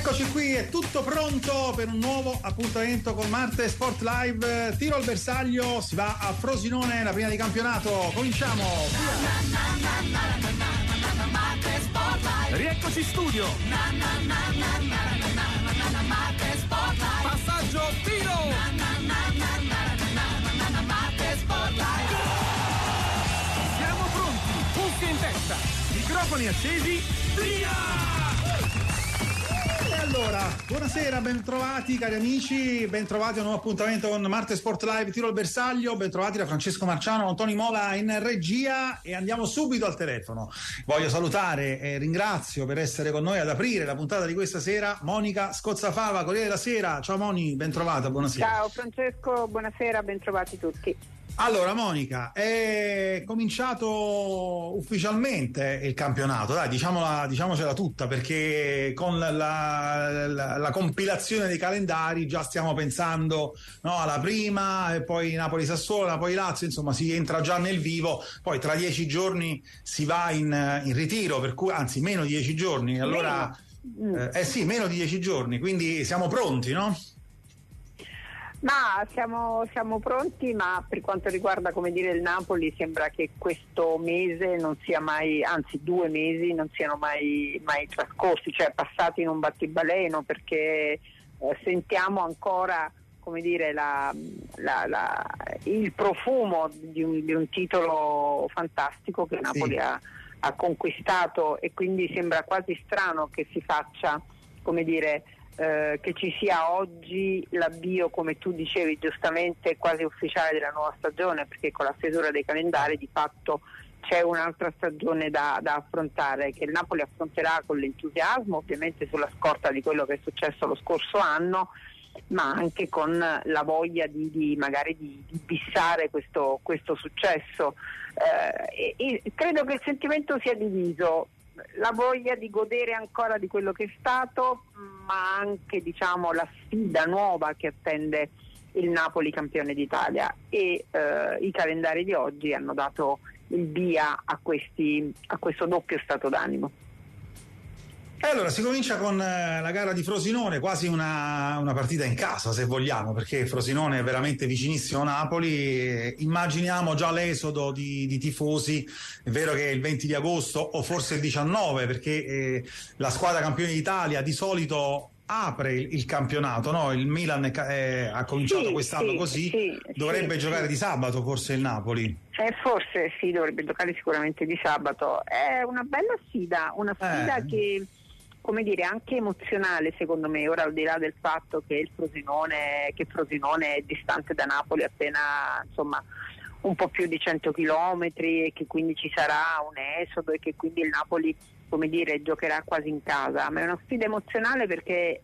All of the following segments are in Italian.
Eccoci qui, è tutto pronto per un nuovo appuntamento con Marte Sport Live. Tiro al bersaglio, si va a Frosinone, la prima di campionato. Cominciamo! Rieccoci in studio. Passaggio, tiro. Siamo pronti, cuffie in testa, microfoni accesi, via! E allora, buonasera, bentrovati cari amici, bentrovati a un nuovo appuntamento con Marte Sport Live, Tiro al bersaglio, bentrovati da Francesco Marciano, Tony Mola in regia e andiamo subito al telefono. Voglio salutare e ringrazio per essere con noi ad aprire la puntata di questa sera Monica Scozzafava, Corriere della Sera. Ciao Moni, bentrovata, buonasera. Ciao Francesco, buonasera, bentrovati tutti. Allora Monica, è cominciato ufficialmente il campionato, dai, diciamocela tutta, perché con la compilazione dei calendari già stiamo pensando, no, alla prima, e poi Napoli-Sassuolo, Napoli-Lazio, insomma si entra già nel vivo, poi tra 10 giorni si va in ritiro, per cui, anzi meno di 10 giorni, allora meno di 10 giorni, quindi siamo pronti, no? Ma siamo pronti, ma per quanto riguarda, come dire, il Napoli, sembra che questo mese non sia mai, anzi 2 mesi non siano mai trascorsi, cioè passati in un battibaleno, perché sentiamo ancora, come dire, il profumo di un titolo fantastico che Napoli ha conquistato, e quindi sembra quasi strano che si faccia, come dire, che ci sia oggi l'avvio, come tu dicevi giustamente, quasi ufficiale della nuova stagione, perché con la stesura dei calendari di fatto c'è un'altra stagione da affrontare, che il Napoli affronterà con l'entusiasmo, ovviamente sulla scorta di quello che è successo lo scorso anno, ma anche con la voglia di bissare questo successo. E credo che il sentimento sia diviso, la voglia di godere ancora di quello che è stato, ma anche, diciamo, la sfida nuova che attende il Napoli campione d'Italia, e i calendari di oggi hanno dato il via a questo doppio stato d'animo. E allora si comincia con la gara di Frosinone, quasi una partita in casa, se vogliamo, perché Frosinone è veramente vicinissimo a Napoli. Immaginiamo già l'esodo di tifosi. È vero che è il 20 di agosto o forse il 19, perché la squadra campione d'Italia di solito apre il campionato, no? Il Milan ha cominciato quest'anno così, dovrebbe giocare di sabato forse il Napoli. Forse sì, dovrebbe giocare sicuramente di sabato. È una bella sfida, che, come dire, anche emozionale secondo me, ora al di là del fatto che Frosinone è distante da Napoli appena, insomma, un po' più di 100 chilometri, e che quindi ci sarà un esodo e che quindi il Napoli, come dire, giocherà quasi in casa, ma è una sfida emozionale perché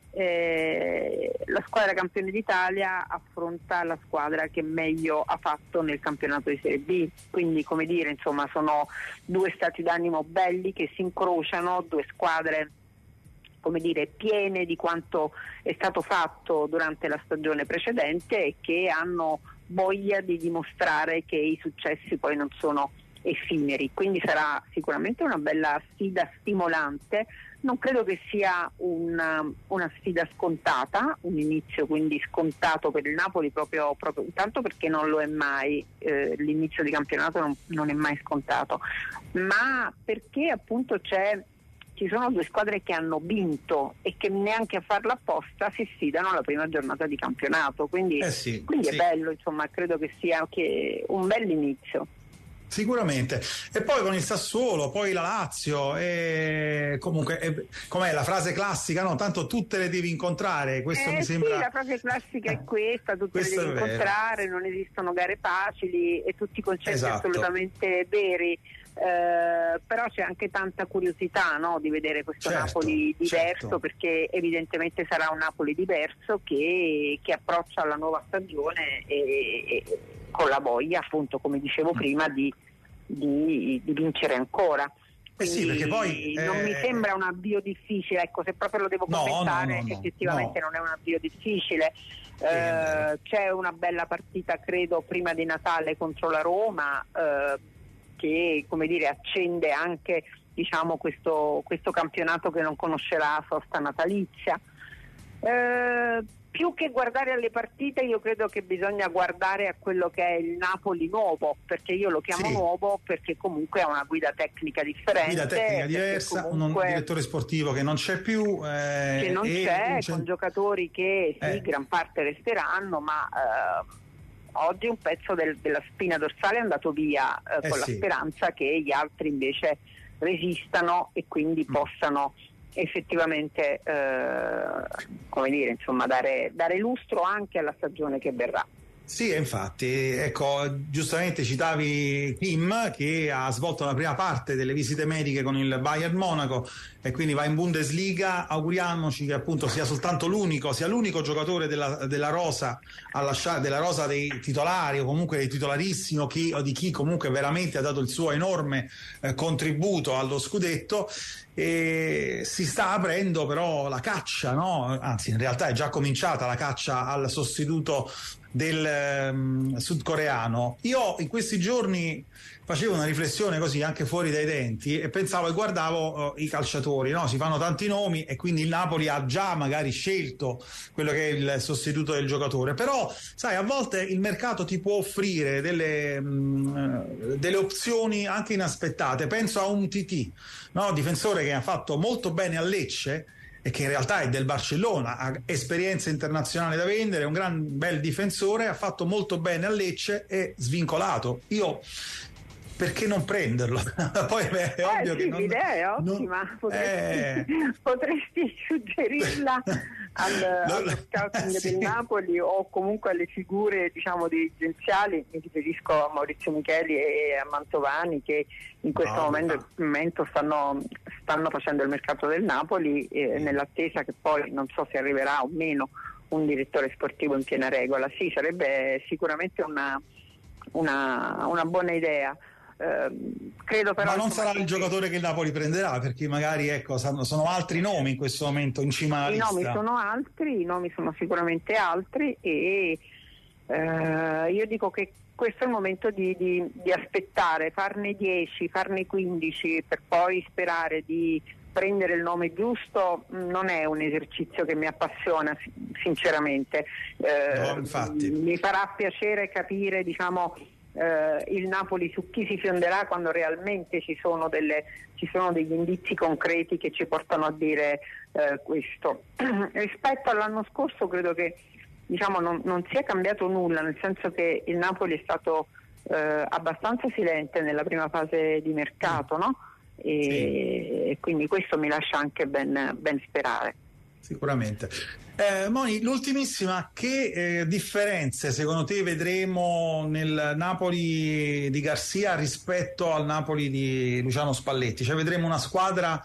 la squadra campione d'Italia affronta la squadra che meglio ha fatto nel campionato di Serie B, quindi, come dire, insomma, sono 2 stati d'animo belli che si incrociano, 2 squadre, come dire, piene di quanto è stato fatto durante la stagione precedente e che hanno voglia di dimostrare che i successi poi non sono effimeri, quindi sarà sicuramente una bella sfida stimolante. Non credo che sia una sfida scontata, un inizio quindi scontato per il Napoli, proprio intanto perché non lo è mai, l'inizio di campionato non è mai scontato, ma perché appunto ci sono 2 squadre che hanno vinto e che neanche a farla apposta si sfidano alla prima giornata di campionato, quindi è bello, insomma, credo che sia un bell'inizio. Sicuramente. E poi con il Sassuolo, poi la Lazio, e comunque com'è la frase classica, no? Tanto tutte le devi incontrare, questo mi sembra. Sì, la frase classica è questa, tutte le devi incontrare, non esistono gare facili e tutti i concetti assolutamente veri. Però c'è anche tanta curiosità, no, di vedere questo Napoli diverso, perché evidentemente sarà un Napoli diverso che approccia alla nuova stagione e con la voglia, appunto, come dicevo prima, di vincere ancora. Quindi perché poi non mi sembra un avvio difficile, ecco, se proprio lo devo commentare, effettivamente non è un avvio difficile. C'è una bella partita, credo, prima di Natale contro la Roma, che, come dire, accende anche, diciamo, questo campionato che non conoscerà sosta natalizia. Più che guardare alle partite, io credo che bisogna guardare a quello che è il Napoli nuovo, perché io lo chiamo nuovo perché comunque ha una guida tecnica differente, guida tecnica diversa, un direttore sportivo che non c'è più, che non c'è, con giocatori che gran parte resteranno, ma oggi un pezzo della spina dorsale è andato via con la speranza che gli altri invece resistano e quindi possano effettivamente come dire, insomma, dare lustro anche alla stagione che verrà. Sì, infatti, ecco, giustamente citavi Kim che ha svolto la prima parte delle visite mediche con il Bayern Monaco e quindi va in Bundesliga. Auguriamoci che appunto sia l'unico giocatore della rosa della rosa dei titolari o comunque dei titolarissimi o di chi comunque veramente ha dato il suo enorme contributo allo scudetto. E si sta aprendo però la caccia, no? Anzi, in realtà è già cominciata la caccia al sostituto del sudcoreano. Io in questi giorni facevo una riflessione così anche fuori dai denti e pensavo e guardavo i calciatori, no? Si fanno tanti nomi e quindi il Napoli ha già magari scelto quello che è il sostituto del giocatore, però sai, a volte il mercato ti può offrire delle opzioni anche inaspettate. Penso a un TT, no? Difensore che ha fatto molto bene a Lecce e che in realtà è del Barcellona, ha esperienza internazionale da vendere, è un bel difensore, ha fatto molto bene a Lecce e svincolato. Io perché non prenderlo? Poi è ovvio che l'idea è ottima, potresti suggerirla allo scouting del Napoli o comunque alle figure, diciamo, dirigenziali. Mi riferisco a Maurizio Micheli e a Mantovani, che in questo momento stanno facendo il mercato del Napoli nell'attesa che poi, non so se arriverà o meno, un direttore sportivo in piena regola. Sì, sarebbe sicuramente una buona idea. Credo però, ma non sarà il giocatore che il Napoli prenderà, perché magari sono altri nomi in questo momento in cima alla lista. I nomi sono sicuramente altri e io dico che questo è il momento di aspettare, farne 10, farne 15 per poi sperare di prendere il nome giusto. Non è un esercizio che mi appassiona sinceramente. No, infatti. Mi farà piacere capire, diciamo, il Napoli su chi si fionderà quando realmente ci sono degli indizi concreti che ci portano a dire questo. Rispetto all'anno scorso credo che, diciamo, non sia cambiato nulla, nel senso che il Napoli è stato abbastanza silente nella prima fase di mercato, no? E quindi questo mi lascia anche ben sperare. Sicuramente. Moni, l'ultimissima, che differenze secondo te vedremo nel Napoli di Garcia rispetto al Napoli di Luciano Spalletti? Cioè vedremo una squadra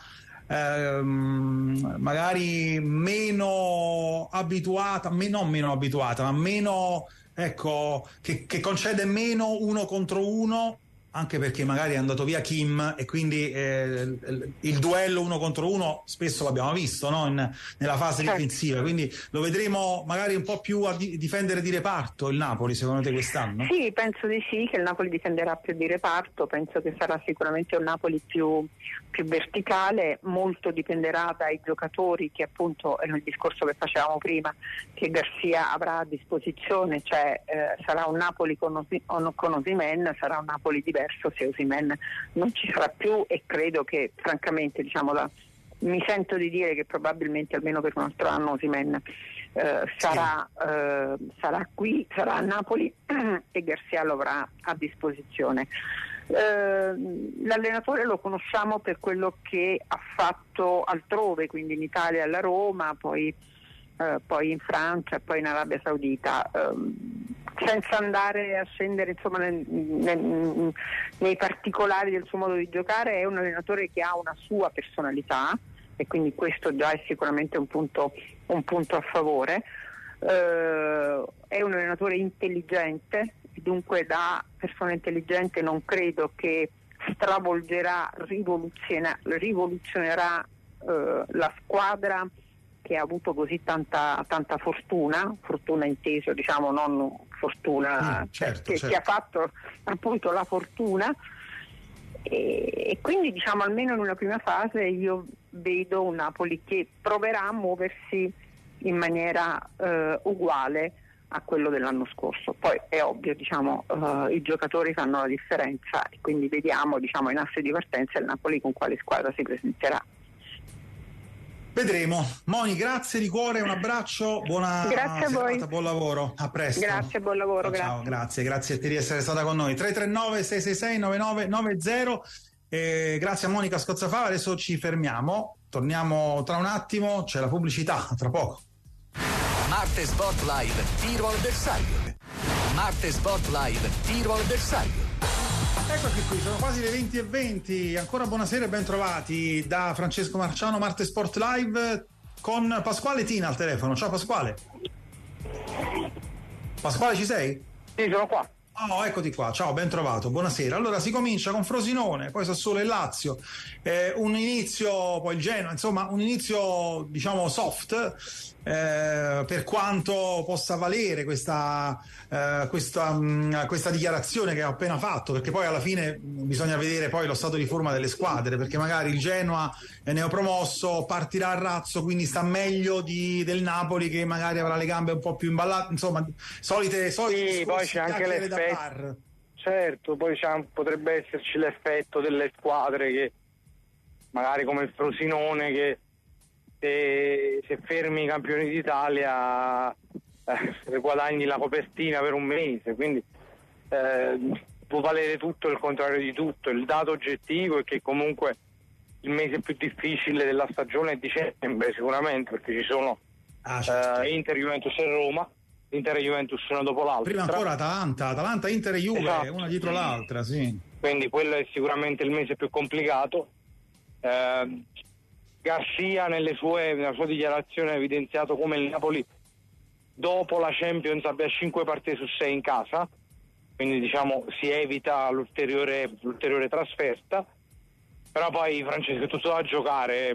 magari meno abituata, non meno abituata, ma meno, ecco, che concede meno uno contro uno, anche perché magari è andato via Kim e quindi il duello uno contro uno spesso l'abbiamo visto, no? Nella fase difensiva, quindi lo vedremo magari un po' più a difendere di reparto il Napoli, secondo te, quest'anno? Sì, penso di sì, che il Napoli difenderà più di reparto, penso che sarà sicuramente un Napoli più verticale. Molto dipenderà dai giocatori, che appunto è il discorso che facevamo prima, che Garcia avrà a disposizione, cioè sarà un Napoli con Osimhen, sarà un Napoli diverso se Osimhen non ci sarà più, e credo che francamente, diciamo, mi sento di dire che probabilmente almeno per un altro anno Osimhen sarà qui, sarà a Napoli e Garcia lo avrà a disposizione. L'allenatore lo conosciamo per quello che ha fatto altrove, quindi in Italia alla Roma, poi in Francia, poi in Arabia Saudita. Senza andare a scendere, insomma, nei particolari del suo modo di giocare, è un allenatore che ha una sua personalità e quindi questo già è sicuramente un punto a favore. È un allenatore intelligente, dunque da persona intelligente non credo che stravolgerà, rivoluzionerà la squadra che ha avuto così tanta fortuna inteso, diciamo, non fortuna certo. Che ha fatto appunto la fortuna, e quindi, diciamo, almeno in una prima fase io vedo un Napoli che proverà a muoversi in maniera uguale a quello dell'anno scorso. Poi è ovvio, diciamo, i giocatori fanno la differenza e quindi vediamo, diciamo, in asse di partenza il Napoli con quale squadra si presenterà. Vedremo. Moni, grazie di cuore, un abbraccio, buona grazie serata, a voi. buon lavoro, a presto. Grazie, buon lavoro. Ciao, grazie a te di essere stata con noi. 339-666-9990. Grazie a Monica Scozzafava, adesso ci fermiamo, torniamo tra un attimo, c'è la pubblicità, tra poco. Marte Sport Live, tiro al bersaglio. Marte Sport Live, tiro al bersaglio. Eccoci qui, sono quasi le 20:20, ancora buonasera e ben trovati da Francesco Marciano, Marte Sport Live con Pasquale Tina al telefono. Ciao Pasquale. Pasquale, ci sei? Sì, sono qua. Oh, eccoti qua, ciao, ben trovato, buonasera. Allora si comincia con Frosinone, poi Sassuolo e Lazio, un inizio, poi il Genoa, insomma un inizio diciamo soft, per quanto possa valere questa dichiarazione che ho appena fatto, perché poi alla fine bisogna vedere poi lo stato di forma delle squadre, perché magari il Genoa è neopromosso, partirà a razzo, quindi sta meglio del Napoli che magari avrà le gambe un po' più imballate, insomma solite sì, poi c'è anche l'effetto, certo, poi potrebbe esserci l'effetto delle squadre che magari come il Frosinone che se fermi i campioni d'Italia guadagni la copertina per un mese, quindi può valere tutto e il contrario di tutto. Il dato oggettivo è che comunque il mese più difficile della stagione è dicembre sicuramente, perché ci sono Inter, Juventus e Roma. Inter e Juventus sono dopo l'altra. Prima ancora Atalanta, Inter e Juve, esatto, una dietro l'altra, sì. Quindi quello è sicuramente il mese più complicato. Garcia nella sua dichiarazione ha evidenziato come il Napoli dopo la Champions abbia 5 partite su 6 in casa, quindi diciamo si evita l'ulteriore trasferta, però poi Francesco è tutto da giocare,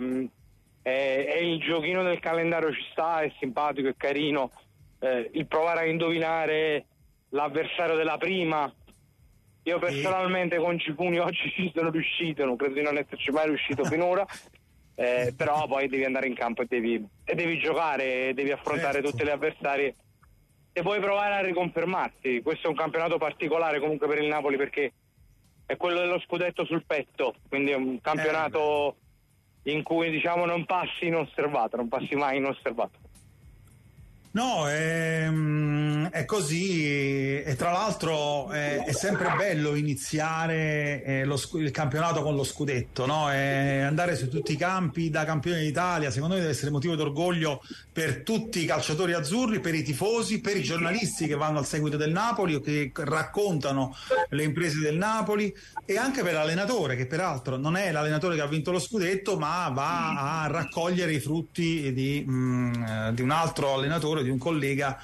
è il giochino del calendario, ci sta, è simpatico, è carino, il provare a indovinare l'avversario della prima. Io personalmente con Cipuni oggi ci sono riuscito, non credo di non esserci mai riuscito finora. Però poi devi andare in campo e devi giocare, devi affrontare tutte le avversarie e puoi provare a riconfermarti. Questo è un campionato particolare comunque per il Napoli, perché è quello dello scudetto sul petto, quindi è un campionato in cui diciamo non passi mai inosservato. No, è così, e tra l'altro è sempre bello iniziare il campionato con lo scudetto, no? Andare su tutti i campi da campione d'Italia, secondo me deve essere motivo d'orgoglio per tutti i calciatori azzurri, per i tifosi, per i giornalisti che vanno al seguito del Napoli o che raccontano le imprese del Napoli, e anche per l'allenatore, che peraltro non è l'allenatore che ha vinto lo scudetto, ma va a raccogliere i frutti di un altro allenatore, di un collega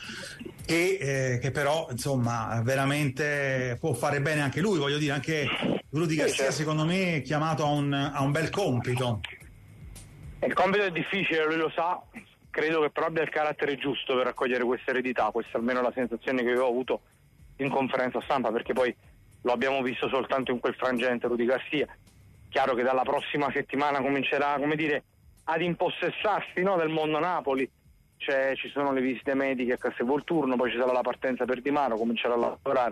che però insomma veramente può fare bene anche lui. Voglio dire, anche Rudy Garcia secondo me è chiamato a un bel compito. Il compito è difficile, lui lo sa, credo che però abbia il carattere giusto per raccogliere questa eredità. Questa è almeno la sensazione che io ho avuto in conferenza stampa, perché poi lo abbiamo visto soltanto in quel frangente Rudy Garcia. Chiaro che dalla prossima settimana comincerà, come dire, ad impossessarsi, no, del mondo Napoli. Ci sono le visite mediche a Castelvolturno, poi ci sarà la partenza per Di Maro, comincerà a lavorare,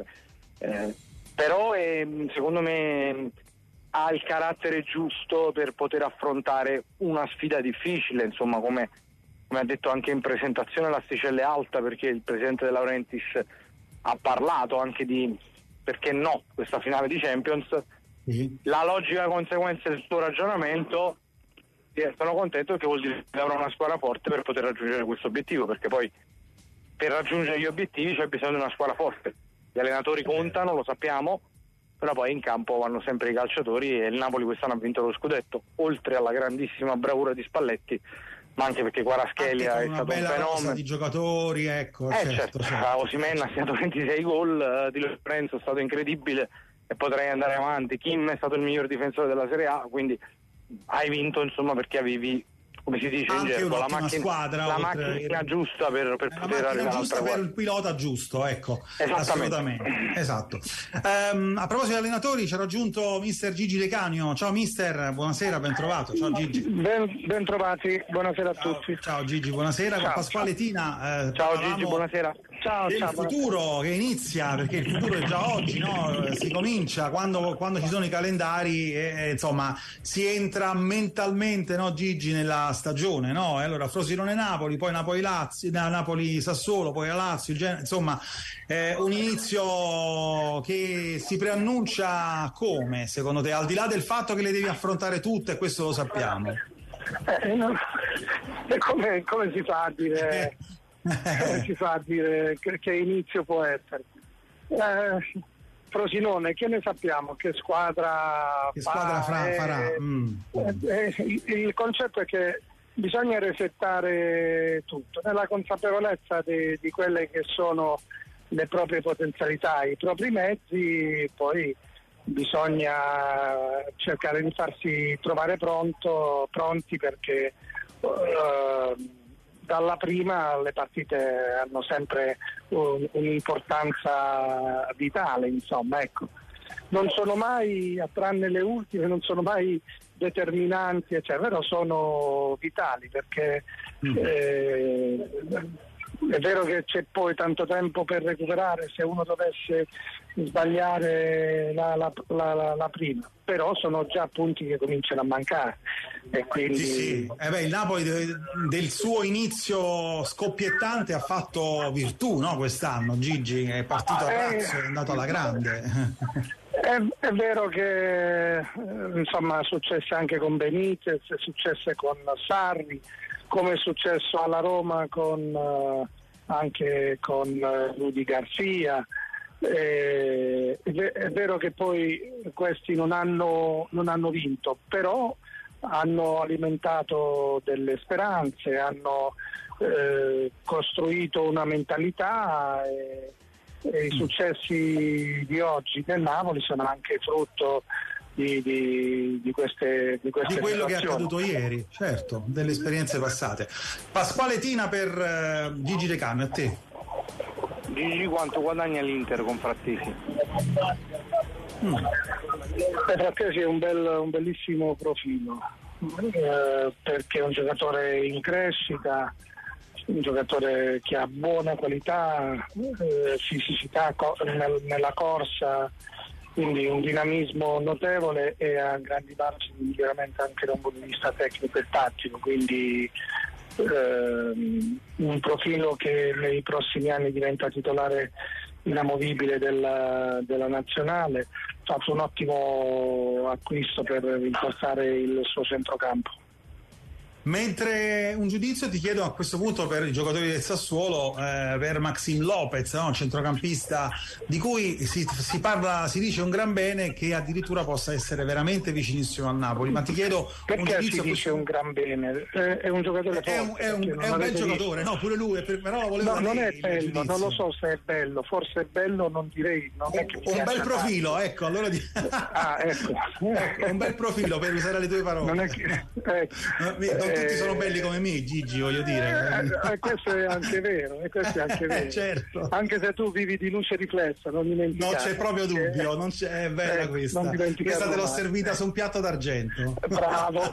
però secondo me ha il carattere giusto per poter affrontare una sfida difficile, insomma, come ha detto anche in presentazione l'asticella è alta, perché il presidente De Laurentiis ha parlato anche di, perché no, questa finale di Champions. La logica conseguenza del suo ragionamento, sono contento, perché vuol dire che avrà una squadra forte per poter raggiungere questo obiettivo, perché poi per raggiungere gli obiettivi c'è bisogno di una squadra forte. Gli allenatori contano, lo sappiamo, però poi in campo vanno sempre i calciatori, e il Napoli quest'anno ha vinto lo scudetto, oltre alla grandissima bravura di Spalletti, ma anche perché Kvaratskhelia è stato un fenomeno di giocatori, ecco. Certo. Osimhen ha segnato 26 gol, Di Lorenzo è stato incredibile e potrei andare avanti. Kim è stato il miglior difensore della Serie A, quindi hai vinto insomma perché avevi come si dice anche in gergo, la squadra, macchina giusta per poter arrivare giusta per il pilota giusto, ecco. Assolutamente, esatto. A proposito di allenatori, ci ha raggiunto mister Gigi De Canio. Ciao mister, buonasera, ben trovato. Ciao Gigi. Ben trovati, buonasera a tutti. Ciao Gigi, buonasera. Con Pasquale Tina. Ciao Gigi, buonasera. Ciao, del futuro che inizia, perché il futuro è già oggi, no? Si comincia quando ci sono i calendari e insomma si entra mentalmente, no Gigi, nella stagione, no? E allora Frosinone-Napoli, poi Napoli-Lazio, Napoli-Sassuolo, poi a Lazio, insomma un inizio che si preannuncia come, secondo te, al di là del fatto che le devi affrontare tutte, e questo lo sappiamo. Come si fa a dire? Come si fa a dire che inizio può essere? Frosinone, che ne sappiamo? Che squadra farà? Il concetto è che bisogna resettare tutto nella consapevolezza di quelle che sono le proprie potenzialità, i propri mezzi, poi bisogna cercare di farsi trovare pronti perché dalla prima le partite hanno sempre un'importanza vitale, insomma, ecco. Non sono mai, tranne le ultime, non sono mai determinanti, però sono vitali perché è vero che c'è poi tanto tempo per recuperare se uno dovesse sbagliare la prima, però sono già punti che cominciano a mancare e quindi sì. Il Napoli del suo inizio scoppiettante ha fatto virtù, no, quest'anno. Gigi è partito a razzo, è andato alla grande. È vero che insomma è successo anche con Benitez, è successo con Sarri, come è successo alla Roma anche con Rudi Garcia. È vero che poi questi non hanno vinto, però hanno alimentato delle speranze, hanno costruito una mentalità e i successi di oggi del Napoli sono anche frutto di queste di quello situazioni. Che è accaduto ieri, certo, delle esperienze passate. Pasquale Tina per Gigi De Canio, a te. Gigi, quanto guadagna l'Inter con Frattesi? Frattesi è un bellissimo profilo perché è un giocatore in crescita, un giocatore che ha buona qualità, fisicità nella corsa, quindi un dinamismo notevole e ha grandi margini di miglioramento anche da un punto di vista tecnico e tattico, quindi un profilo che nei prossimi anni diventa titolare inamovibile della nazionale. Ha fatto un ottimo acquisto per rinforzare il suo centrocampo. Mentre un giudizio ti chiedo a questo punto per i giocatori del Sassuolo, per Maxim Lopez, no? Centrocampista di cui si dice un gran bene, che addirittura possa essere veramente vicinissimo al Napoli, ma ti chiedo perché un giudizio. Si dice un gran bene? È un giocatore forte, è un bel giocatore, no, pure lui, però lo volevo non è bello, non lo so se è bello, forse è bello, non direi, non è che un bel profilo tanto. Ecco, allora ecco, un bel profilo, per usare le tue parole. Non è che tutti sono belli come me, Gigi, voglio dire. Questo è anche vero, certo. Anche se tu vivi di luce riflessa, non dimenticare. Non c'è proprio dubbio, è bella questa. Questa te l'ho servita su un piatto d'argento. Bravo.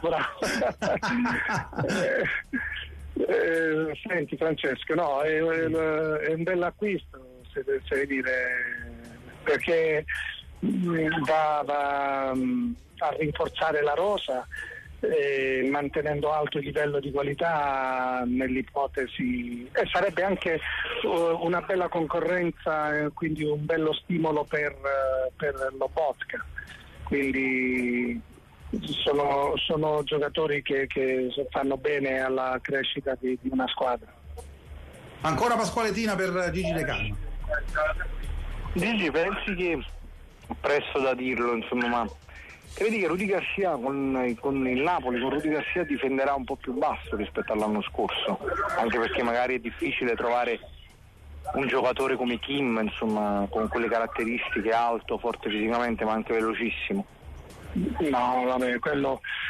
Senti Francesco, no, è un bell'acquisto, se dire, perché va a rinforzare la rosa, mantenendo alto il livello di qualità nell'ipotesi, e sarebbe anche una bella concorrenza, quindi un bello stimolo per Lobotka, quindi sono giocatori che fanno bene alla crescita di una squadra. Ancora Pasquale Tina per Gigi De Canio. Gigi, pensi che, presto da dirlo insomma, ma credi che Rudi Garcia con il Napoli, con Rudi Garcia difenderà un po' più basso rispetto all'anno scorso? Anche perché magari è difficile trovare un giocatore come Kim, insomma, con quelle caratteristiche, alto, forte fisicamente, ma anche velocissimo. No, vabbè, quello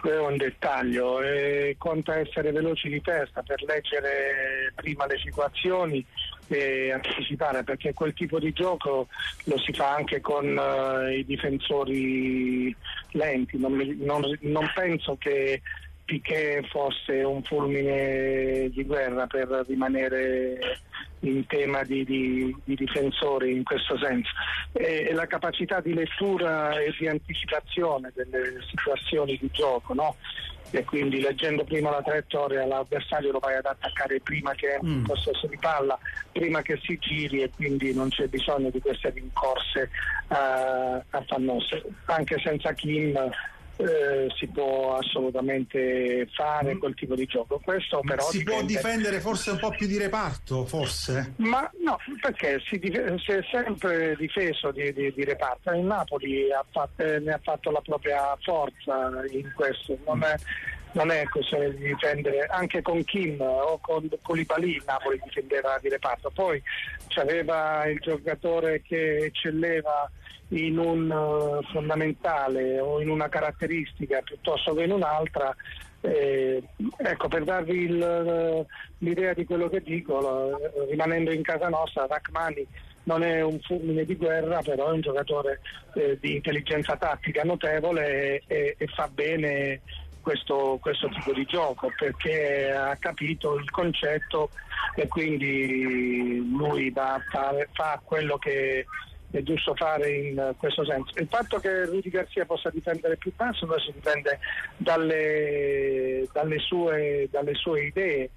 è un dettaglio, conta essere veloci di testa per leggere prima le situazioni e anticipare, perché quel tipo di gioco lo si fa anche con i difensori lenti. Non penso che Piqué fosse un fulmine di guerra per rimanere in tema di difensori in questo senso, e la capacità di lettura e di anticipazione delle situazioni di gioco, no? E quindi leggendo prima la traiettoria l'avversario lo vai ad attaccare prima che in possesso di palla, prima che si giri, e quindi non c'è bisogno di queste rincorse affannose. Anche senza Kim si può assolutamente fare quel tipo di gioco. Questo però si può difendere forse un po' più di reparto, forse? Ma no, perché si è sempre difeso di reparto. Il Napoli ne ha fatto la propria forza in questo. Non è questione di difendere, anche con Kim o con Koulibaly il Napoli difendeva di reparto. Poi c'aveva il giocatore che eccelleva in un fondamentale o in una caratteristica piuttosto che in un'altra. Ecco, per darvi l'idea di quello che dico, rimanendo in casa nostra, Rachmani non è un fulmine di guerra, però è un giocatore di intelligenza tattica notevole e fa bene questo tipo di gioco, perché ha capito il concetto e quindi lui fa quello che è giusto fare in questo senso. Il fatto che Rudy Garcia possa difendere più basso adesso dipende dalle sue idee,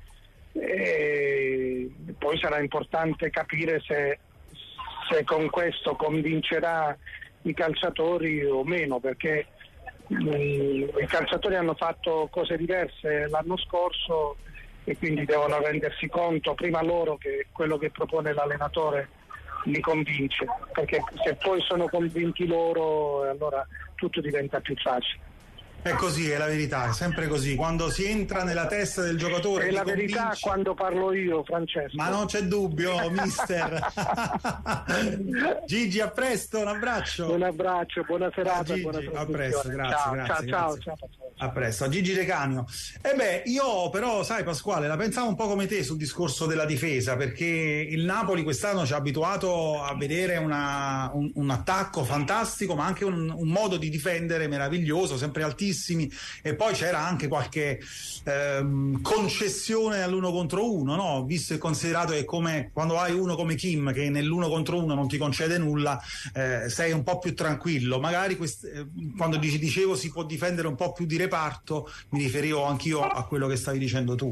e poi sarà importante capire se con questo convincerà i calciatori o meno, perché i calciatori hanno fatto cose diverse l'anno scorso e quindi devono rendersi conto prima loro che quello che propone l'allenatore li convince, perché se poi sono convinti loro allora tutto diventa più facile. È così, è la verità, è sempre così. Quando si entra nella testa del giocatore è la verità quando parlo io, Francesco. Ma non c'è dubbio, mister. Gigi, a presto, un abbraccio. Un abbraccio, buona serata. Buona a presto, grazie. Ciao. A presto, a Gigi Recanio. Io però, sai Pasquale, la pensavo un po' come te sul discorso della difesa, perché il Napoli quest'anno ci ha abituato a vedere un attacco fantastico, ma anche un modo di difendere meraviglioso, sempre altissimi, e poi c'era anche qualche concessione all'uno contro uno, no? Visto e considerato che come quando hai uno come Kim che nell'uno contro uno non ti concede nulla, sei un po' più tranquillo. Magari quando dicevo si può difendere un po' più di reparto, mi riferivo anch'io a quello che stavi dicendo tu.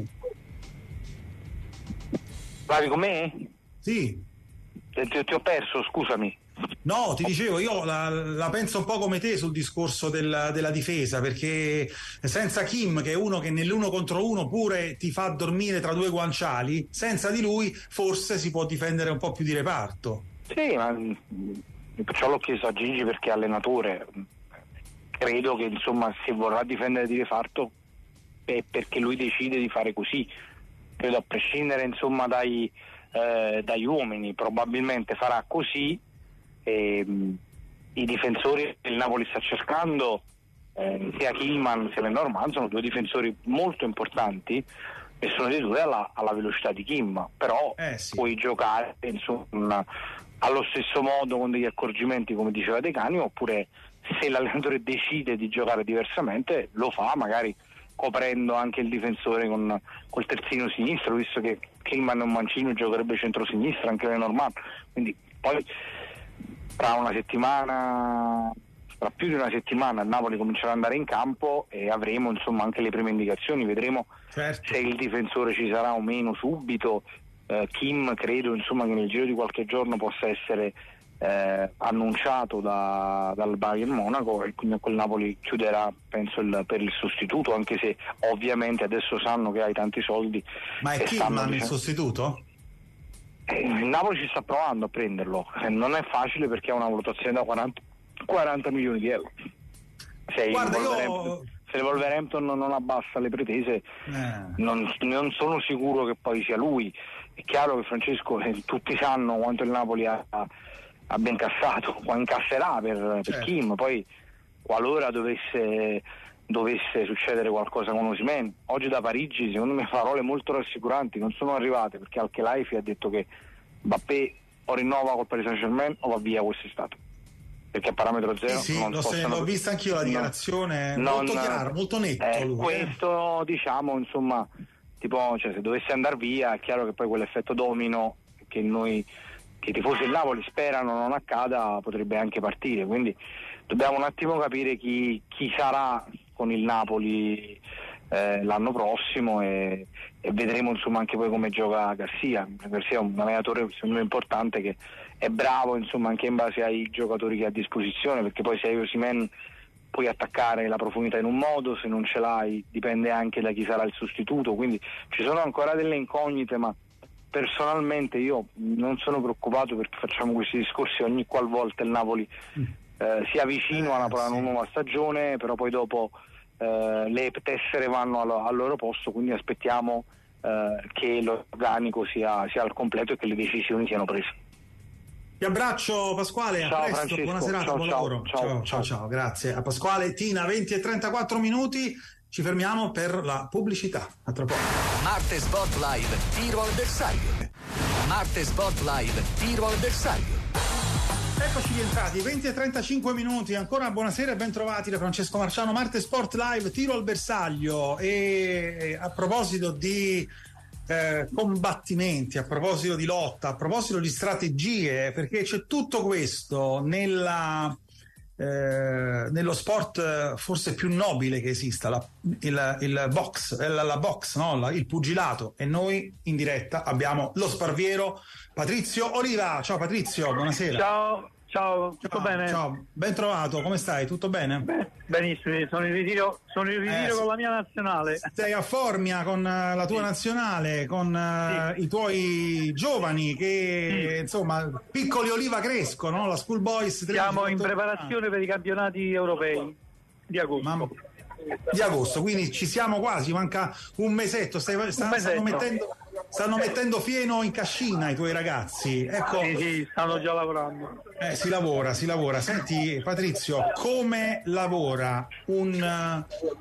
Parli con me? Sì. Ti ho perso, scusami. No, ti dicevo, io la penso un po' come te sul discorso della difesa, perché senza Kim, che è uno che nell'uno contro uno pure ti fa dormire tra due guanciali, senza di lui forse si può difendere un po' più di reparto. Sì, ma perciò l'ho chiesto a Gigi perché è allenatore. Credo che insomma se vorrà difendere di reparto è perché lui decide di fare così. Credo, a prescindere insomma dagli uomini, probabilmente farà così. I difensori che il Napoli sta cercando, sia Killman sia Lenormand, sono due difensori molto importanti e sono dei due alla velocità di Kim, però sì, puoi giocare insomma allo stesso modo con degli accorgimenti come diceva De Canio, oppure se l'allenatore decide di giocare diversamente lo fa, magari coprendo anche il difensore col terzino sinistro, visto che Killman è un mancino, giocherebbe centro-sinistra anche Lenormand, quindi poi tra più di una settimana il Napoli comincerà ad andare in campo e avremo insomma anche le prime indicazioni, vedremo se il difensore ci sarà o meno subito. Kim credo insomma che nel giro di qualche giorno possa essere annunciato dal Bayern Monaco, e quindi quel Napoli chiuderà penso per il sostituto, anche se ovviamente adesso sanno che hai tanti soldi. Ma è Kim il sostituto? Il Napoli ci sta provando a prenderlo, non è facile perché ha una valutazione da 40 milioni di euro. Se il Wolverhampton non abbassa le pretese, non sono sicuro che poi sia lui. È chiaro che Francesco, tutti sanno quanto il Napoli abbia incassato, incasserà per Kim, poi qualora dovesse dovesse succedere qualcosa con Osimhen. Oggi da Parigi secondo me parole molto rassicuranti non sono arrivate, perché Al-Khelaifi ha detto che Mbappé o rinnova col Paris Saint-Germain o va via quest'estate, perché a parametro zero l'ho vista anch'io la dichiarazione, molto chiaro, molto netto lui, questo diciamo, insomma, tipo, cioè, se dovesse andare via è chiaro che poi quell'effetto domino che i tifosi del Napoli sperano non accada potrebbe anche partire, quindi dobbiamo un attimo capire chi sarà con il Napoli l'anno prossimo e vedremo insomma anche poi come gioca Garcia. Garcia è un allenatore secondo me importante, che è bravo insomma anche in base ai giocatori che ha a disposizione, perché poi se hai Osimhen puoi attaccare la profondità in un modo, se non ce l'hai dipende anche da chi sarà il sostituto, quindi ci sono ancora delle incognite, ma personalmente io non sono preoccupato, perché facciamo questi discorsi ogni qualvolta il Napoli si avvicina a una nuova stagione, però poi dopo le tessere vanno al loro posto, quindi aspettiamo che l'organico sia al completo e che le decisioni siano prese. Ti abbraccio Pasquale, ciao, a presto, Francesco. buona serata, ciao, buon lavoro. Ciao, grazie a Pasquale. Tina, 20:34 minuti, ci fermiamo per la pubblicità. A tra poco. Marte Sport Live, tiro al bersaglio. Marte Sport Live, tiro al bersaglio. Eccoci rientrati, 20:35 minuti, ancora buonasera e ben trovati da Francesco Marciano, Marte Sport Live, tiro al bersaglio. E a proposito di combattimenti, a proposito di lotta, a proposito di strategie, perché c'è tutto questo nello sport forse più nobile che esista, il box, la box, no? Il pugilato, e noi in diretta abbiamo lo sparviero Patrizio Oliva. Ciao Patrizio, buonasera. Ciao, tutto bene? Ciao, ben trovato, come stai? Tutto bene? Benissimo, sono in ritiro con la mia nazionale. Sei a Formia con la tua nazionale, con i tuoi giovani che insomma, piccoli Oliva crescono, la School Boys. Siamo in preparazione per i campionati europei di agosto. Di agosto, quindi ci siamo quasi, manca un mesetto. Stanno mettendo fieno in cascina i tuoi ragazzi. Ecco. Sì, stanno già lavorando. Si lavora. Senti Patrizio, come lavora un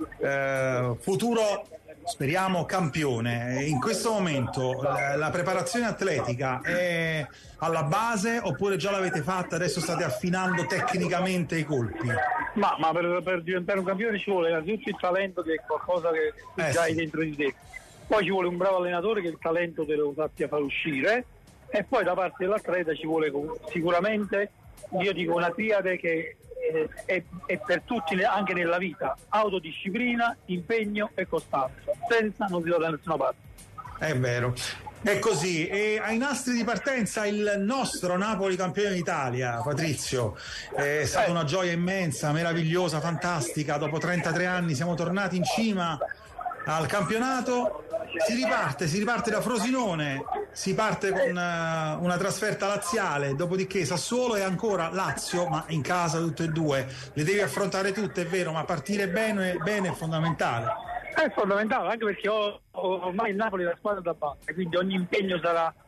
futuro, speriamo, campione? In questo momento la preparazione atletica è alla base oppure già l'avete fatta, adesso state affinando tecnicamente i colpi? Ma per diventare un campione ci vuole innanzitutto il talento, che è qualcosa che già hai dentro di te. Poi ci vuole un bravo allenatore che il talento te lo sappia far uscire, e poi da parte dell'atleta ci vuole sicuramente, io dico, una triade che è per tutti, anche nella vita: autodisciplina, impegno e costanza. Senza non si va da nessuna parte. È vero. È così, e ai nastri di partenza il nostro Napoli campione d'Italia, Patrizio. È stata una gioia immensa, meravigliosa, fantastica. Dopo 33 anni siamo tornati in cima al campionato. Si riparte da Frosinone, si parte con una trasferta laziale, dopodiché Sassuolo e ancora Lazio, ma in casa tutte e due. Le devi affrontare tutte, è vero, ma partire bene è fondamentale. È fondamentale, anche perché ormai il Napoli è la squadra da battere, quindi ogni impegno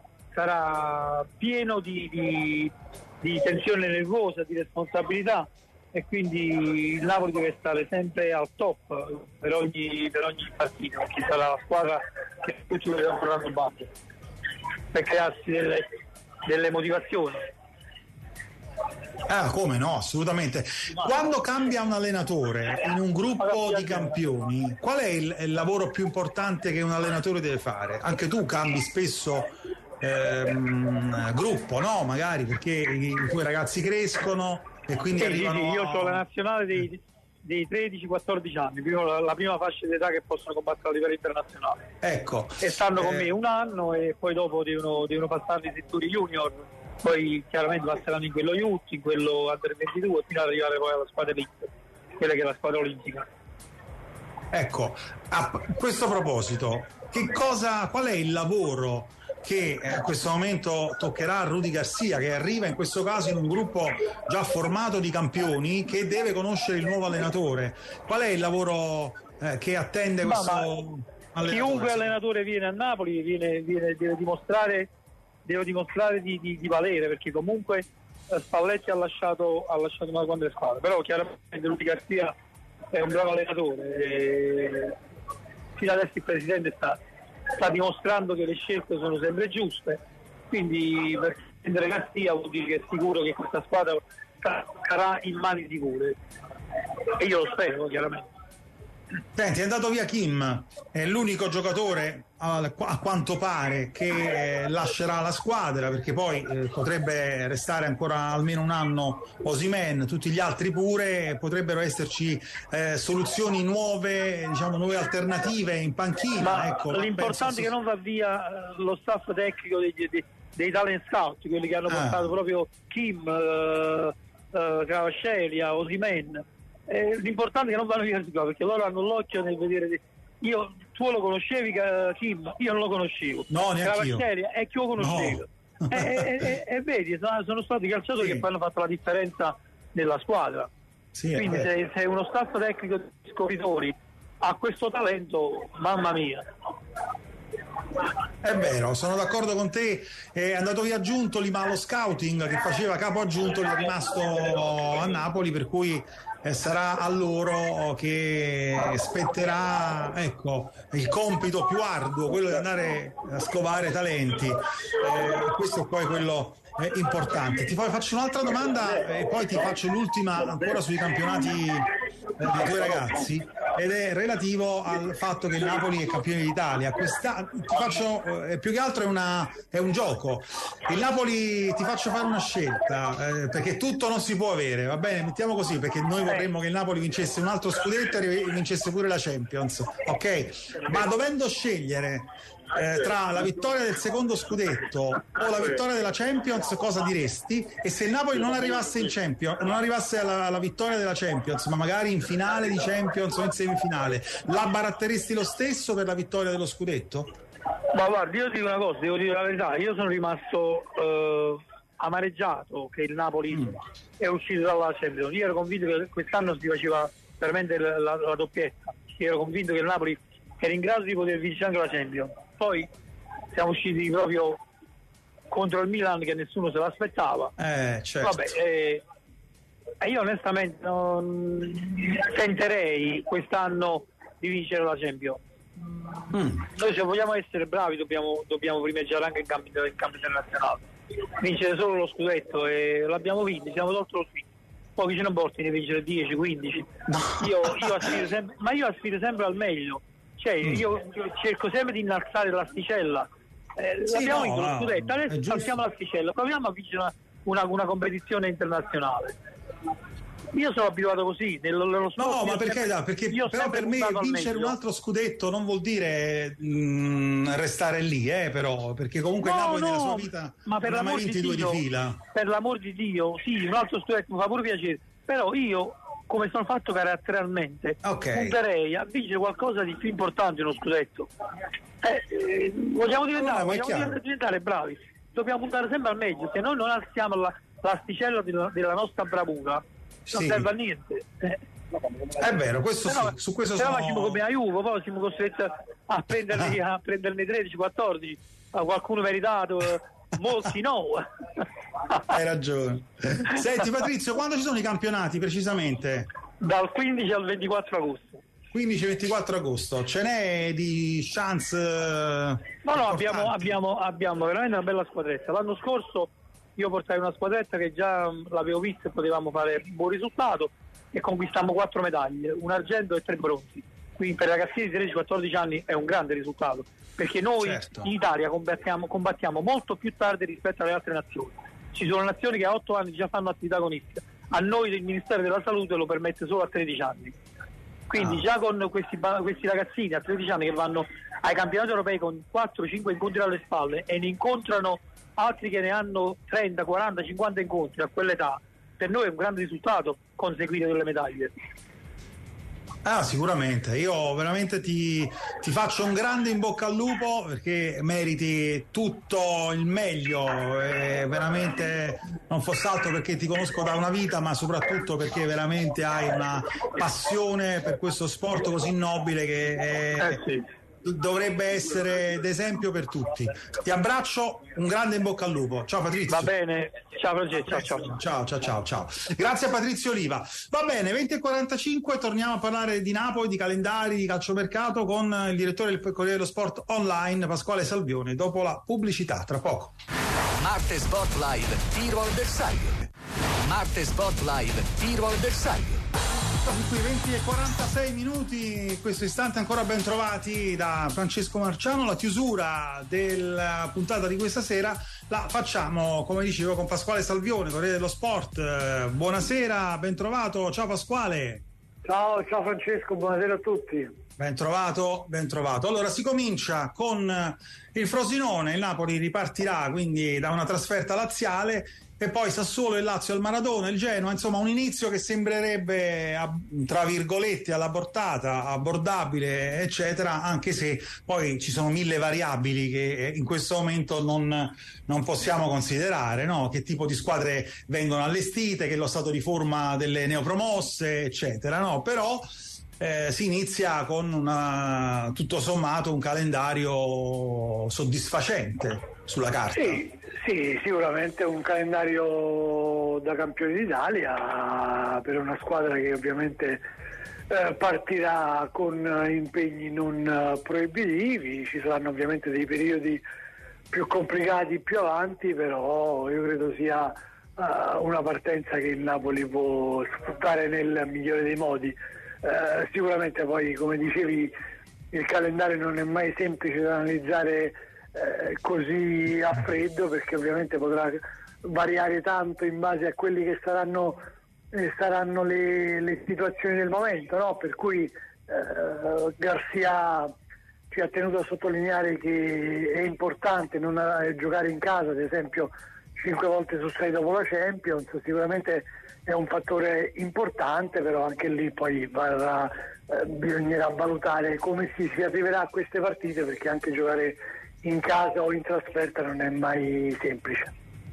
sarà pieno di tensione nervosa, di responsabilità, e quindi il Napoli deve stare sempre al top per ogni partita, perché sarà la squadra che tutti vorranno battere, per crearsi delle motivazioni. Come no, assolutamente. Quando cambia un allenatore in un gruppo di campioni, qual è il lavoro più importante che un allenatore deve fare? Anche tu cambi spesso gruppo, no? Magari perché i tuoi ragazzi crescono e quindi arrivano. Sì, io ho la nazionale dei 13-14 anni, la prima fascia d'età che possono combattere a livello internazionale. Ecco. E stanno con me un anno, e poi dopo devono passare i settori junior. Poi chiaramente passeranno in quello youth, in quello under 22, fino ad arrivare poi alla squadra elite, quella che è la squadra olimpica. Ecco, a questo proposito, qual è il lavoro che in questo momento toccherà a Rudy Garcia, che arriva in questo caso in un gruppo già formato di campioni, che deve conoscere il nuovo allenatore? Qual è il lavoro che attende questo allenatore? Chiunque allenatore viene a Napoli deve dimostrare di valere, perché comunque Spalletti ha lasciato una quante spalle, però chiaramente Rudy Garcia è un bravo allenatore, e fino adesso il presidente sta dimostrando che le scelte sono sempre giuste, quindi per prendere Castiglia vuol dire che è sicuro che questa squadra sarà in mani sicure, e io lo spero chiaramente. Senti, è andato via Kim, è l'unico giocatore a quanto pare che lascerà la squadra, perché poi potrebbe restare ancora almeno un anno Osimhen, tutti gli altri pure, potrebbero esserci soluzioni nuove, diciamo nuove alternative in panchina. Ma ecco, l'importante è che non va via lo staff tecnico dei talent scout, quelli che hanno portato proprio Kim, Kvaratskhelia, Osimhen. L'importante è che non vanno via di qua, perché loro hanno l'occhio nel vedere. Tu lo conoscevi Kim? Io non lo conoscevo. No, neanche io. E chi lo conosceva? No. E vedi, sono stati calciatori che poi hanno fatto la differenza nella squadra. Sì, quindi se uno staff tecnico di scopritori ha questo talento, mamma mia. È vero, sono d'accordo con te. È andato via Giuntoli, ma lo scouting che faceva capo a Giuntoli è rimasto a Napoli, per cui sarà a loro che spetterà, ecco, il compito più arduo, quello di andare a scovare talenti. Questo poi è quello importante. Faccio un'altra domanda e poi ti faccio l'ultima ancora sui campionati dei tuoi ragazzi, ed è relativo al fatto che il Napoli è campione d'Italia. Ti faccio più che altro è un gioco. Il Napoli, ti faccio fare una scelta, perché tutto non si può avere, va bene? Mettiamo così, perché noi vorremmo che il Napoli vincesse un altro scudetto e vincesse pure la Champions, ok? Ma dovendo scegliere tra la vittoria del secondo scudetto o la vittoria della Champions, cosa diresti? E se il Napoli non arrivasse in Champions, non arrivasse alla vittoria della Champions, ma magari in finale di Champions o in semifinale, la baratteresti lo stesso per la vittoria dello scudetto? Ma guarda, io dico una cosa, devo dire la verità, io sono rimasto amareggiato che il Napoli è uscito dalla Champions. Io ero convinto che quest'anno si faceva veramente la doppietta, io ero convinto che il Napoli era in grado di poter vincere anche la Champions. Poi siamo usciti proprio contro il Milan, che nessuno se l'aspettava. Certo. Vabbè, io onestamente tenterei quest'anno di vincere la Champions. Noi se vogliamo essere bravi dobbiamo primeggiare anche in campo internazionale. Vincere solo lo scudetto, e l'abbiamo vinto, siamo tolto lo spin. Poi vicino a Borti ne vincere 10, 15. Io aspiro sempre al meglio. Cioè, io cerco sempre di innalzare l'asticella. Abbiamo vinto lo scudetto, adesso alziamo l'asticella, proviamo a vincere una competizione internazionale. Io sono abituato così nello sport. No, ma perché però per me vincere un altro scudetto non vuol dire restare lì, però, perché comunque il Napoli nella sua vita non ha mai vinto 2 di fila. Per l'amor di Dio, sì, un altro scudetto mi fa pure piacere, però io, come sono fatto caratterialmente, punterei a vincere qualcosa di più importante, uno scudetto. Vogliamo diventare bravi, dobbiamo puntare sempre al meglio. Se noi non alziamo l'asticella della nostra bravura, non serve a niente. È vero, questo però, su questo però facciamo come a Juve, poi siamo costretti a prenderne 13-14, a qualcuno meritato, molti no. Hai ragione. Senti Patrizio, quando ci sono i campionati precisamente? Dal 15 al 24 agosto. 15-24 agosto, ce n'è di chance? No, abbiamo veramente una bella squadretta. L'anno scorso io portai una squadretta che già l'avevo vista e potevamo fare un buon risultato, e conquistammo 4 medaglie, un argento e 3 bronzi. Quindi per ragazzini di 13-14 anni è un grande risultato, perché noi in Italia combattiamo molto più tardi rispetto alle altre nazioni. Ci sono nazioni che a 8 anni già fanno attività agonistica, a noi il Ministero della Salute lo permette solo a 13 anni. Quindi già con questi ragazzini a 13 anni che vanno ai campionati europei con 4-5 incontri alle spalle e ne incontrano altri che ne hanno 30, 40, 50 incontri a quell'età, per noi è un grande risultato conseguire delle medaglie. Sicuramente, io veramente ti faccio un grande in bocca al lupo, perché meriti tutto il meglio, veramente, non fosse altro perché ti conosco da una vita, ma soprattutto perché veramente hai una passione per questo sport così nobile che è dovrebbe essere d'esempio per tutti. Ti abbraccio, un grande in bocca al lupo. Ciao Patrizio. Va bene, ciao Francesco, ciao. Grazie a Patrizio Oliva. Va bene, 20:45, torniamo a parlare di Napoli, di calendari, di calciomercato con il direttore del Corriere dello Sport Online, Pasquale Salvione, dopo la pubblicità, tra poco. Marte Sport Live, tiro al bersaglio. Marte Sport Live, tiro al bersaglio. Qui 20:46, in questo istante ancora ben trovati da Francesco Marciano. La chiusura della puntata di questa sera la facciamo, come dicevo, con Pasquale Salvione, Corriere dello Sport. Buonasera, ben trovato. Ciao Pasquale. Ciao Francesco, buonasera a tutti. Ben trovato. Allora si comincia con il Frosinone, il Napoli ripartirà quindi da una trasferta laziale e poi Sassuolo e Lazio al Maradona, il Genoa, insomma un inizio che sembrerebbe tra virgolette alla portata, abbordabile eccetera, anche se poi ci sono 1000 variabili che in questo momento non possiamo considerare, no? Che tipo di squadre vengono allestite, che lo stato di forma delle neopromosse eccetera, no? Però si inizia con tutto sommato un calendario soddisfacente sulla carta. Sì, sicuramente un calendario da campione d'Italia per una squadra che ovviamente partirà con impegni non proibitivi. Ci saranno ovviamente dei periodi più complicati più avanti, però io credo sia una partenza che il Napoli può sfruttare nel migliore dei modi. Sicuramente poi, come dicevi, il calendario non è mai semplice da analizzare così a freddo, perché ovviamente potrà variare tanto in base a quelli che saranno le situazioni del momento, no? Per cui Garcia ci ha tenuto a sottolineare che è importante non giocare in casa, ad esempio 5 volte su 6 dopo la Champions. Sicuramente è un fattore importante, però anche lì poi bisognerà valutare come si arriverà a queste partite, perché anche giocare in casa o in trasferta non è mai semplice.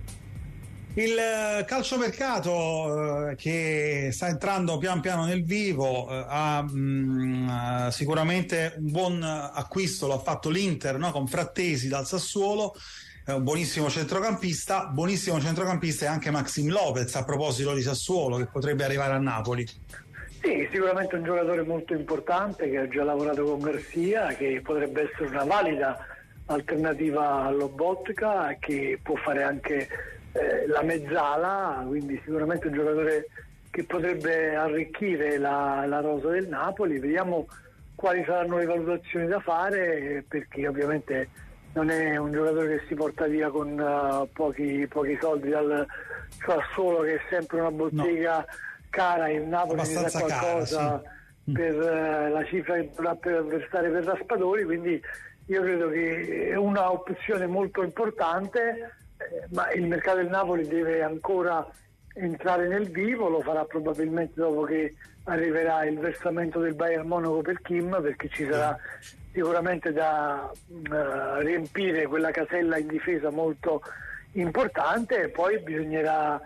Il calciomercato che sta entrando pian piano nel vivo ha sicuramente un buon acquisto, l'ha fatto l'Inter, no? Con Frattesi dal Sassuolo, un buonissimo centrocampista e anche Maxim Lopez, a proposito di Sassuolo, che potrebbe arrivare a Napoli. Sì, sicuramente un giocatore molto importante che ha già lavorato con Garcia, che potrebbe essere una valida alternativa a Lobotka, che può fare anche la mezzala, quindi sicuramente un giocatore che potrebbe arricchire la rosa del Napoli. Vediamo quali saranno le valutazioni da fare, perché ovviamente non è un giocatore che si porta via con pochi soldi dal Sassuolo, che è sempre una bottega cara. Il Napoli ne dà qualcosa cara, sì, per la cifra che dovrà versare per Raspadori, quindi io credo che è una opzione molto importante, ma il mercato del Napoli deve ancora entrare nel vivo, lo farà probabilmente dopo che arriverà il versamento del Bayern Monaco per Kim, perché ci sarà sicuramente da riempire quella casella in difesa molto importante, e poi bisognerà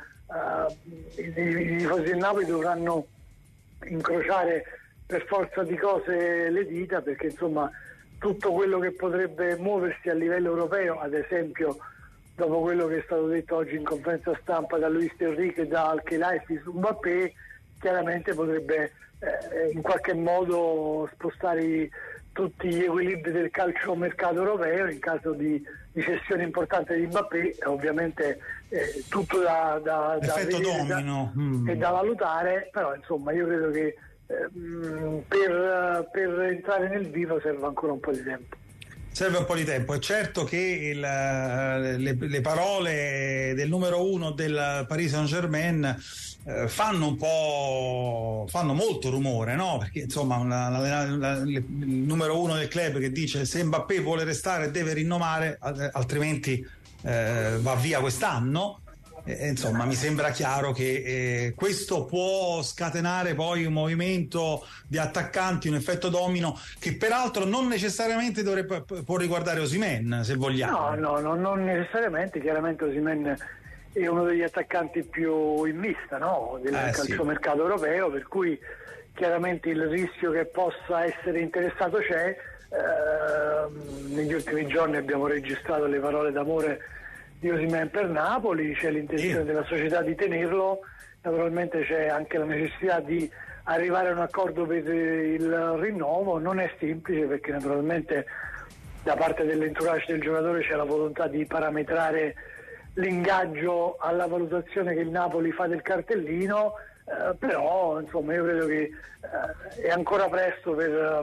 i tifosi del Napoli dovranno incrociare per forza di cose le dita, perché insomma tutto quello che potrebbe muoversi a livello europeo, ad esempio dopo quello che è stato detto oggi in conferenza stampa da Luis Enrique e da Al-Khelaifi su Mbappé, chiaramente potrebbe in qualche modo spostare tutti gli equilibri del calciomercato europeo in caso di cessione importante di Mbappé. Ovviamente tutto da effetto domino e da valutare, però insomma io credo che per entrare nel vivo serve ancora un po' di tempo. È certo che le parole del numero uno del Paris Saint-Germain fanno molto rumore, no? Perché insomma il numero uno del club che dice: se Mbappé vuole restare deve rinnovare, altrimenti va via quest'anno. Insomma, mi sembra chiaro che questo può scatenare poi un movimento di attaccanti, un effetto domino che peraltro non necessariamente può riguardare Osimhen, se vogliamo. No, non necessariamente. Chiaramente Osimhen è uno degli attaccanti più in vista, no? Del calciomercato europeo, per cui chiaramente il rischio che possa essere interessato c'è, Negli ultimi giorni abbiamo registrato le parole d'amore di Osimhen per Napoli, c'è l'intenzione della società di tenerlo, naturalmente c'è anche la necessità di arrivare a un accordo per il rinnovo. Non è semplice perché naturalmente da parte dell'entourage del giocatore c'è la volontà di parametrare l'ingaggio alla valutazione che il Napoli fa del cartellino, però insomma io credo che è ancora presto per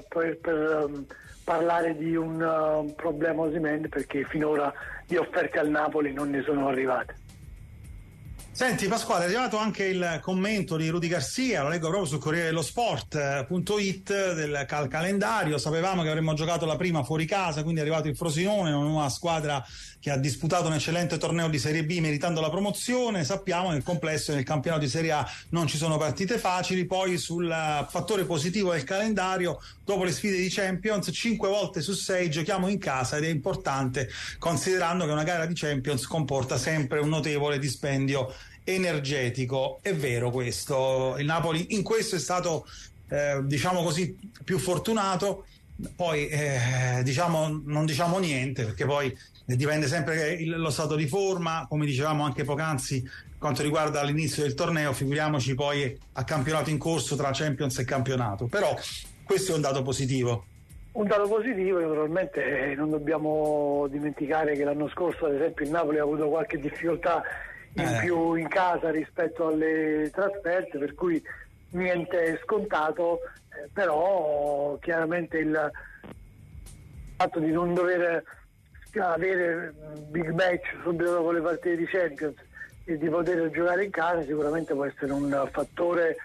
parlare di un problema Osimhen, perché finora di offerte al Napoli non ne sono arrivate. Senti Pasquale, è arrivato anche il commento di Rudy Garcia, lo leggo proprio su Corriere dello Sport.it del calendario. Sapevamo che avremmo giocato la prima fuori casa, quindi è arrivato il Frosinone, una squadra che ha disputato un eccellente torneo di Serie B meritando la promozione. Sappiamo che nel complesso nel campionato di Serie A non ci sono partite facili. Poi sul fattore positivo del calendario, dopo le sfide di Champions, 5 volte su 6 giochiamo in casa, ed è importante considerando che una gara di Champions comporta sempre un notevole dispendio energetico. È vero questo, il Napoli in questo è stato diciamo così più fortunato. Poi non diciamo niente, perché poi dipende sempre lo stato di forma, come dicevamo anche poc'anzi quanto riguarda l'inizio del torneo, figuriamoci poi a campionato in corso tra Champions e campionato. Però questo è un dato positivo. Un dato positivo, naturalmente non dobbiamo dimenticare che l'anno scorso ad esempio il Napoli ha avuto qualche difficoltà in più in casa rispetto alle trasferte, per cui niente scontato, però chiaramente il fatto di non dover avere big match subito dopo le partite di Champions e di poter giocare in casa sicuramente può essere un fattore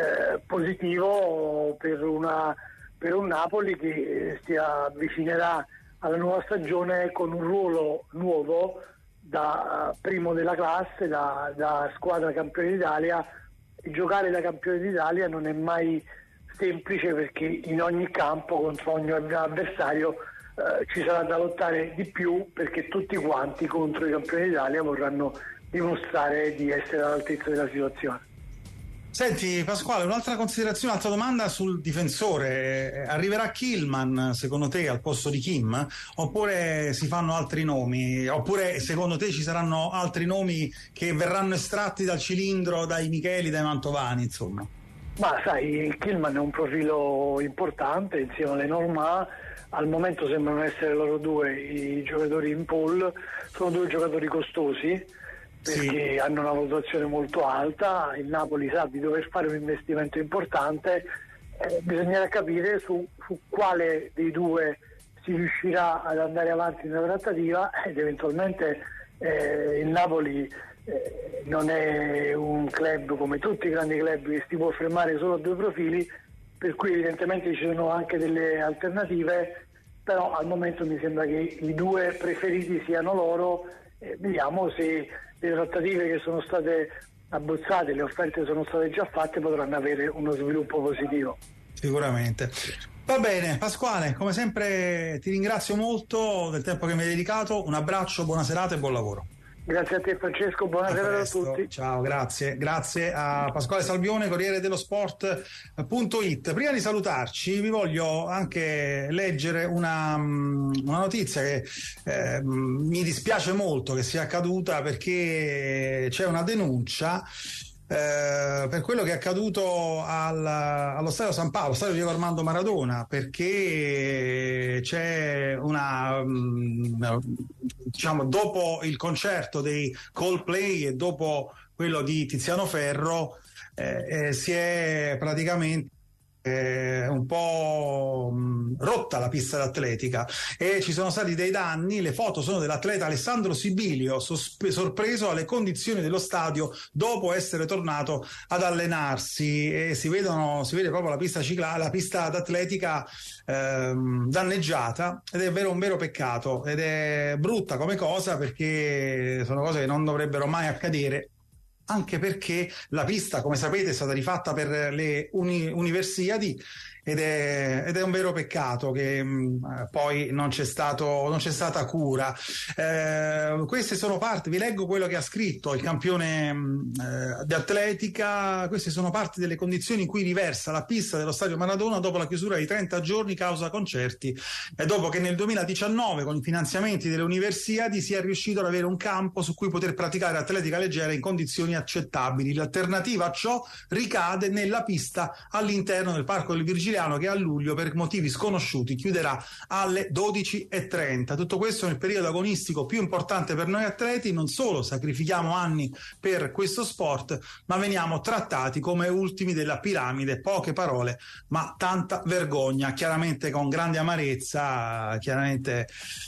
positivo per un Napoli che si avvicinerà alla nuova stagione con un ruolo nuovo da primo della classe, da squadra campione d'Italia. E giocare da campione d'Italia non è mai semplice, perché in ogni campo contro ogni avversario ci sarà da lottare di più, perché tutti quanti contro i campioni d'Italia vorranno dimostrare di essere all'altezza della situazione. Senti Pasquale, un'altra considerazione, un'altra domanda sul difensore. Arriverà Kilman secondo te al posto di Kim, oppure si fanno altri nomi, oppure secondo te ci saranno altri nomi che verranno estratti dal cilindro dai Micheli, dai Mantovani, insomma? Ma sai, il Kilman è un profilo importante insieme alle Norma. Al momento sembrano essere loro due i giocatori in pole, sono due giocatori costosi perché hanno una valutazione molto alta. Il Napoli sa di dover fare un investimento importante, bisognerà capire su quale dei due si riuscirà ad andare avanti nella trattativa, ed eventualmente il Napoli non è un club come tutti i grandi club che si può fermare solo a due profili, per cui evidentemente ci sono anche delle alternative, però al momento mi sembra che i due preferiti siano loro. Vediamo se le trattative che sono state abbozzate, le offerte sono state già fatte, potranno avere uno sviluppo positivo. Sicuramente. Va bene Pasquale, come sempre ti ringrazio molto del tempo che mi hai dedicato, un abbraccio, buona serata e buon lavoro. Grazie a te Francesco, buona serata a tutti. Ciao, grazie a Pasquale Salvione, Corriere dello Sport.it. Prima di salutarci vi voglio anche leggere una notizia che mi dispiace molto che sia accaduta, perché c'è una denuncia per quello che è accaduto allo Stadio San Paolo, Stadio Diego Armando Maradona, perché c'è diciamo dopo il concerto dei Coldplay e dopo quello di Tiziano Ferro si è praticamente un po' rotta la pista d'atletica e ci sono stati dei danni. Le foto sono dell'atleta Alessandro Sibilio, sorpreso alle condizioni dello stadio dopo essere tornato ad allenarsi, e si vede proprio la pista d'atletica danneggiata, ed è un vero peccato, ed è brutta come cosa, perché sono cose che non dovrebbero mai accadere, anche perché la pista, come sapete, è stata rifatta per le Universiadi ed è un vero peccato che poi non c'è stata cura. Queste sono parti, vi leggo quello che ha scritto il campione di atletica. Queste sono parti delle condizioni in cui riversa la pista dello stadio Maradona dopo la chiusura di 30 giorni causa concerti e dopo che nel 2019 con i finanziamenti delle Universiadi si è riuscito ad avere un campo su cui poter praticare atletica leggera in condizioni accettabili. L'alternativa a ciò ricade nella pista all'interno del Parco del Virgiliano, che a luglio per motivi sconosciuti chiuderà alle 12:30. Tutto questo nel periodo agonistico più importante per noi atleti. Non solo sacrifichiamo anni per questo sport, ma veniamo trattati come ultimi della piramide. Poche parole ma tanta vergogna, chiaramente con grande amarezza, chiaramente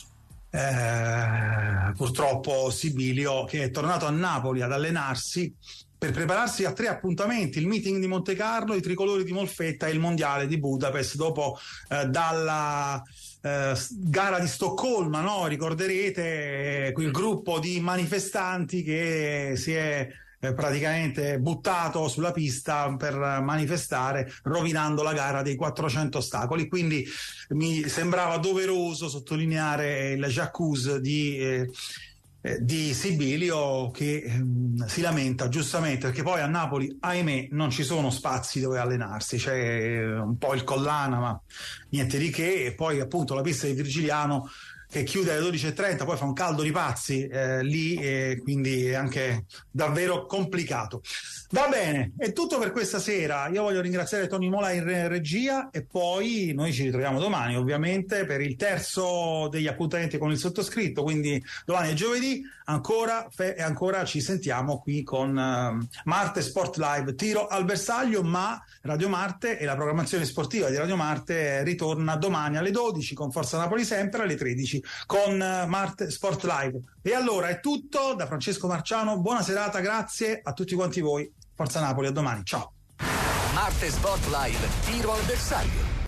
purtroppo Sibilio, che è tornato a Napoli ad allenarsi per prepararsi a 3 appuntamenti: il meeting di Monte Carlo, i tricolori di Molfetta e il mondiale di Budapest, dopo dalla gara di Stoccolma, no? Ricorderete quel gruppo di manifestanti che si è praticamente buttato sulla pista per manifestare, rovinando la gara dei 400 ostacoli. Quindi mi sembrava doveroso sottolineare il j'accuse di Sibilio, che si lamenta giustamente perché poi a Napoli, ahimè, non ci sono spazi dove allenarsi. C'è un po' il Collana, ma niente di che, e poi appunto la pista di Virgiliano che chiude alle 12:30, poi fa un caldo di pazzi lì, quindi è anche davvero complicato. Va bene, è tutto per questa sera. Io voglio ringraziare Tony Mola in regia e poi noi ci ritroviamo domani, ovviamente, per il terzo degli appuntamenti con il sottoscritto, quindi domani è giovedì, ancora ci sentiamo qui con Marte Sport Live, tiro al bersaglio, ma Radio Marte e la programmazione sportiva di Radio Marte ritorna domani alle 12 con Forza Napoli sempre, alle 13 con Marte Sport Live. E allora è tutto da Francesco Marciano, buona serata, grazie a tutti quanti voi. Forza Napoli, a domani, ciao. Marte Sport Live, tiro al bersaglio.